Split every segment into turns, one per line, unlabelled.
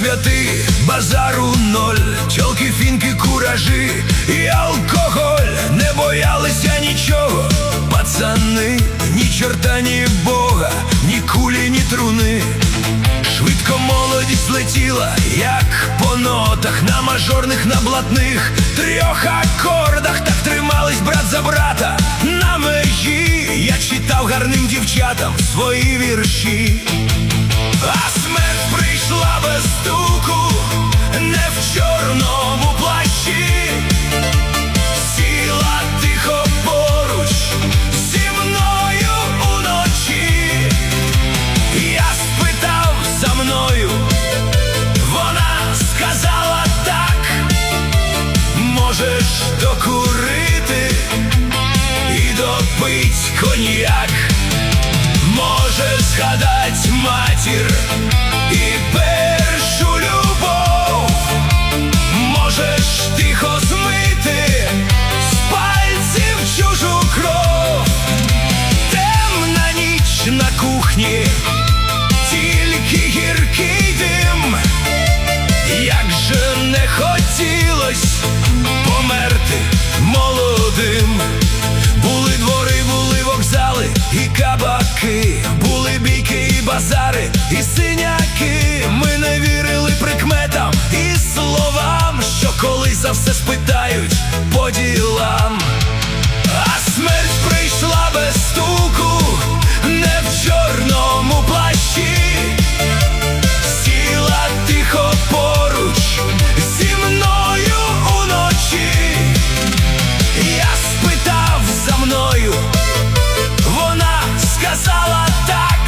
святи, базару ноль, тьолки, фінки, куражі і алкоголь. Не боялися нічого, пацани, ні чорта, ні бога, ні кулі, ні труни. Швидко молодість летіла, як по нотах, на мажорних, на блатних трьох акордах. Так тримались брат за брата на межі. Я читав гарним дівчатам свої вірші. А смерть прийшла без стуку, не в чорному плащі. Сіла тихо поруч зі мною уночі. Я спитав за мною, вона сказала так: можеш докурити і допить коньяк. Можеш згадать матір і першу любов. Можеш тихо змити з пальців чужу кров. Темна ніч на кухні, тільки гіркий дим. Як же не хотілось померти молодим. Були двори, були вокзали і кабаки, були бійки і базари, і синяки. Ми не вірили прикметам і словам, що колись за все спитають по ділам. А смерть прийшла без стуку, не в чорному плащі. Сіла тихо поруч зі мною уночі. Я спитав за мною, вона сказала так: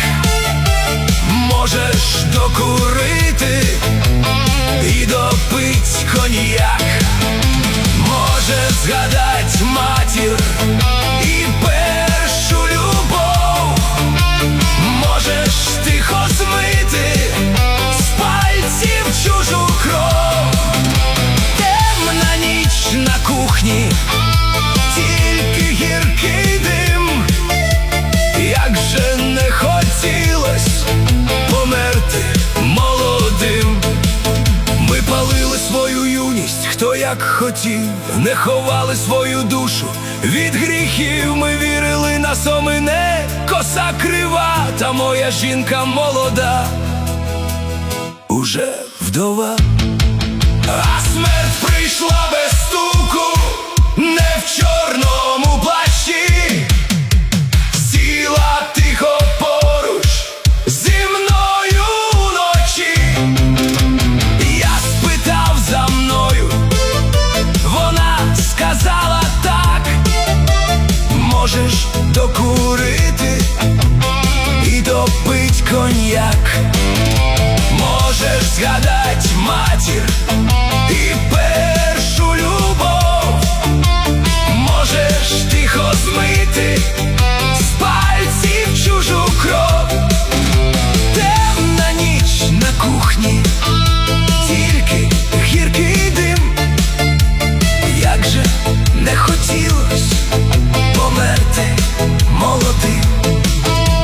можеш докурити і допить коньяк. Можеш згадать матір і першу любов. Можеш тихо змити з пальців чужу кров. Темна ніч на кухні, тільки гіркий дим. Як же не хотілось померти молодим. Ми палили свою юність, хто як хотів, не ховали свою душу від гріхів. Ми вірили, нас омине коса крива, та моя жінка молода уже вдова. А смерть прийшла без стуку, не в чорному плащі. Сіла тихо поруч зі мною уночі. Я спитав за мною, вона сказала так: можеш докурити і допить коньяк. Можеш згадать матір і першу любов. Можеш тихо змити з пальців чужу кров. Темна ніч на кухні, тільки гіркий дим. Як же не хотілось померти молодим.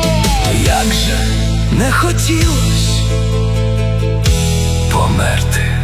Як же не хотілось померти